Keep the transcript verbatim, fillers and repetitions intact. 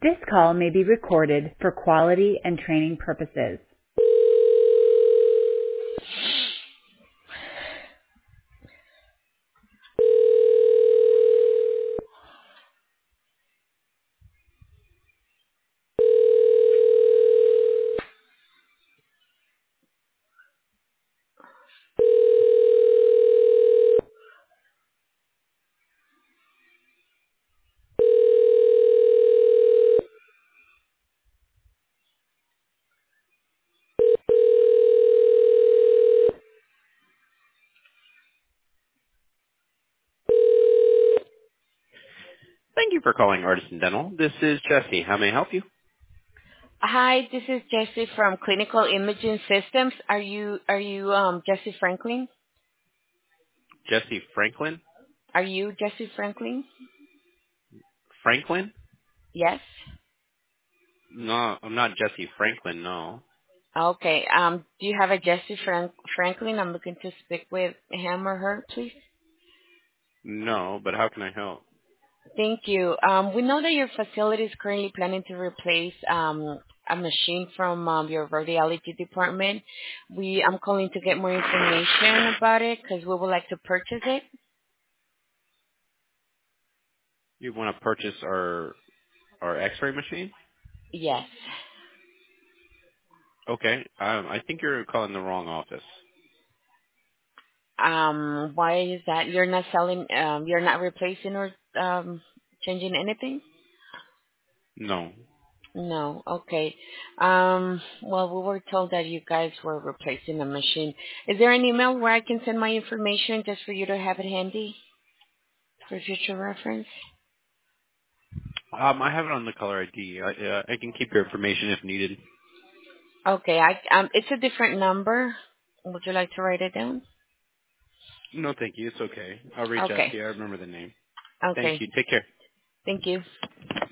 This call may be recorded for quality and training purposes. Thank you for calling Artisan Dental. This is Jesse. How may I help you? Hi, this is Jessie from Clinical Imaging Systems. Are you are you um Jessie Franklin? Jesse Franklin? Are you Jessie Franklin? Franklin? Yes. No, I'm not Jesse Franklin, no. Okay. Um, do you have a Jessie Frank- Franklin? I'm looking to speak with him or her, please. No, but how can I help? Thank you. Um, we know that your facility is currently planning to replace um a machine from um, your radiology department. We I'm calling to get more information about it because we would like to purchase it. You want to purchase our our X-ray machine? Yes. Okay. Um, I think you're calling the wrong office. Um, why is that? You're not selling, um, you're not replacing or um, changing anything? No. No. Okay. Um, well, we were told that you guys were replacing the machine. Is there an email where I can send my information just for you to have it handy for future reference? Um, I have it on the caller I D. I, uh, I can keep your information if needed. Okay. I um, it's a different number. Would you like to write it down? No, thank you. It's okay. I'll reach out Okay. to you. I remember the name. Thank Okay. you. Take care. Thank you.